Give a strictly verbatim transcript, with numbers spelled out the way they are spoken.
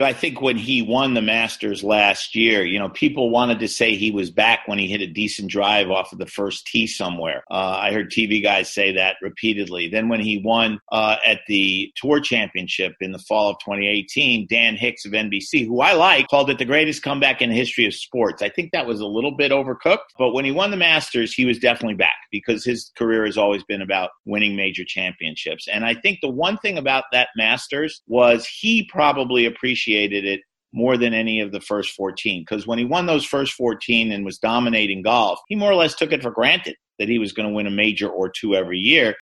I think when he won the Masters last year, you know, people wanted to say he was back when he hit a decent drive off of the first tee somewhere. Uh, I heard T V guys say that repeatedly. Then when he won uh, at the Tour Championship in the fall of twenty eighteen, Dan Hicks of N B C, who I like, called it the greatest comeback in the history of sports. I think that was a little bit overcooked, but when he won the Masters, he was definitely back because his career has always been about winning major championships. And I think the one thing about that Masters was he probably appreciated it more than any of the first fourteen. Because when he won those first fourteen and was dominating golf, he more or less took it for granted that he was going to win a major or two every year.